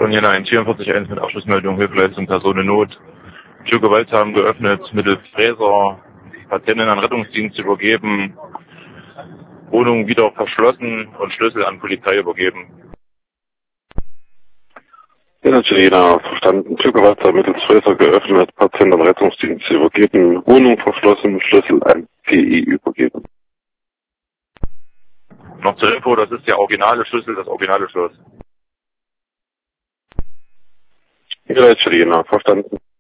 Jena 144.1 mit Abschlussmeldung, Hilfeleistung, Person in Not. Tür gewaltsam geöffnet, mittels Fräser, Patientin an Rettungsdienst übergeben, Wohnung wieder verschlossen und Schlüssel an Polizei übergeben. Jena verstanden, Tür gewaltsam mittels Fräser geöffnet, Patientin an Rettungsdienst übergeben, Wohnung verschlossen, Schlüssel an PI übergeben. Noch zur Info, das ist der originale Schlüssel, das originale Schloss. Jena verstanden.